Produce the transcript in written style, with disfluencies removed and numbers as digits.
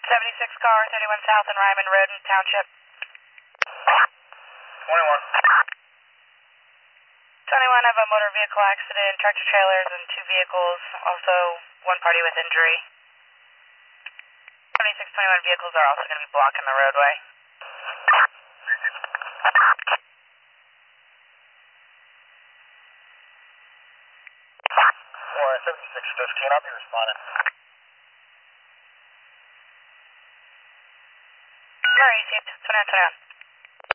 76 car, 31 South and Ryman Road in Township. 21. 21, I have a motor vehicle accident, tractor trailers and two vehicles, also one party with injury. 26, 21 vehicles are also going to be blocking the roadway. 7615, I'll be responding. Murray, received, 21, 21.